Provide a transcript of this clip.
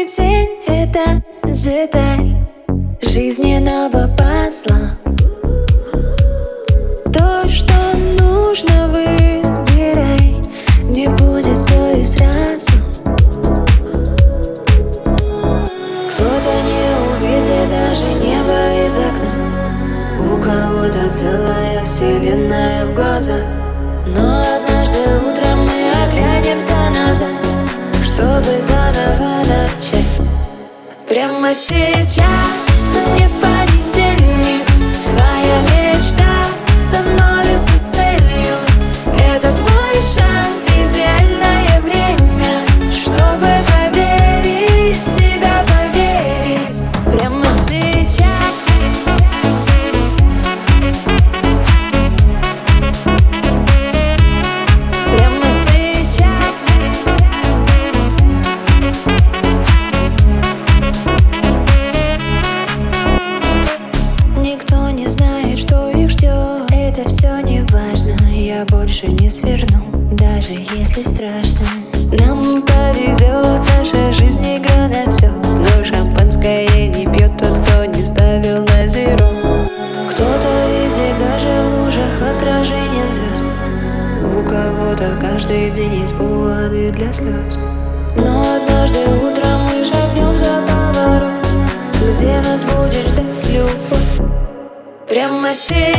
Каждый день это деталь жизненного пазла. То, что нужно, выбирай. Не будет все и сразу. Кто-то не увидит даже небо из окна. У кого-то целая вселенная в глазах. Но однажды утром мы оглянемся назад, чтобы заново начать. Прямо сейчас, не в понедельник, твоя мечта становится целью. Это твой шанс, идеальное время, чтобы поверить в себя, поверить. Прямо сейчас. Прямо сейчас. Никто не знает, что их ждет. Это все не важно, я больше не сверну, даже если страшно. Нам повезет, наша жизнь игра на все. Но шампанское не пьет тот, кто не ставил на зеро. Кто-то везде, даже в лужах, отражение звезд. У кого-то каждый день есть поводы для слез. Но однажды утром мы шагнем за поворот, где нас будет ждать любовь. Прямо сейчас.